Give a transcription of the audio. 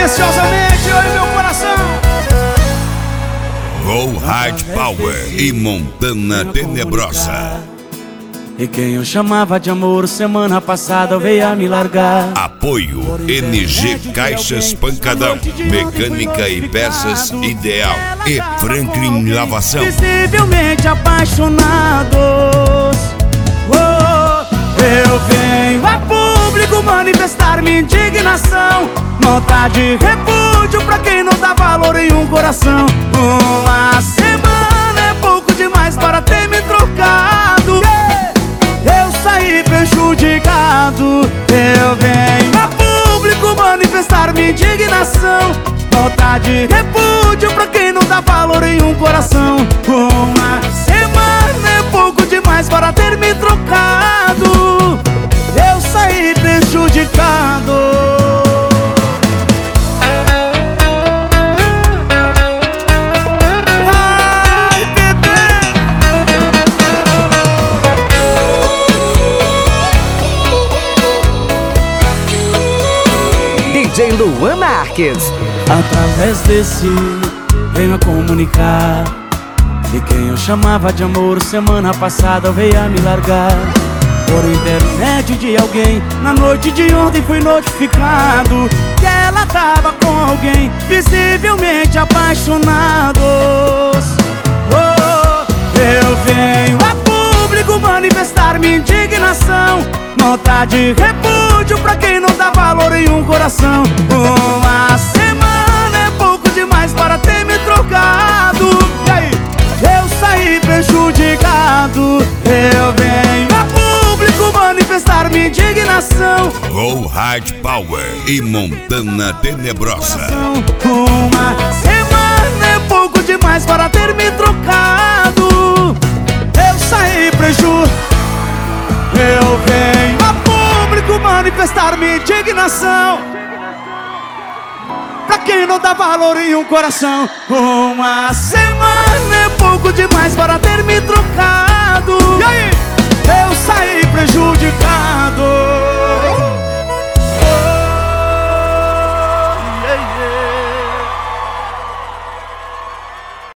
silenciosamente, eu e meu coração. Go Hard Power e Montana Tenebrosa. E quem eu chamava de amor semana passada veio a me largar. Apoio NG Caixas Pancadão, mecânica e peças ideal. E Franklin Lavação. Visivelmente apaixonados, eu venho a público manifestar minha indignação. Nota de repúdio pra quem não dá valor em um coração. Uma semana é pouco demais para ter me trocado. Eu saí prejudicado. Eu venho a público manifestar minha indignação. Nota de repúdio pra quem não dá valor em um coração. Uma semana é pouco demais para ter me trocado. Eu saí prejudicado. DJ Luan Marques. Através desse venho a comunicar que quem eu chamava de amor semana passada veio a me largar. Por intermédio de alguém, na noite de ontem fui notificado que ela tava com alguém, visivelmente apaixonados. Eu venho a público manifestar minha indignação. Nota de repúdio pra quem não dá valor em um coração. Uma semana é pouco demais para ter me trocado. E aí? Eu saí prejudicado. Eu venho a público manifestar minha indignação. Go Hard Power e Montana Tenebrosa. Uma semana é pouco demais para ter me trocado. Eu saí prejudicado. Eu venho a público manifestar minha indignação. Pra quem não dá valor em um coração. Uma semana é pouco demais para ter me trocado. E aí? Eu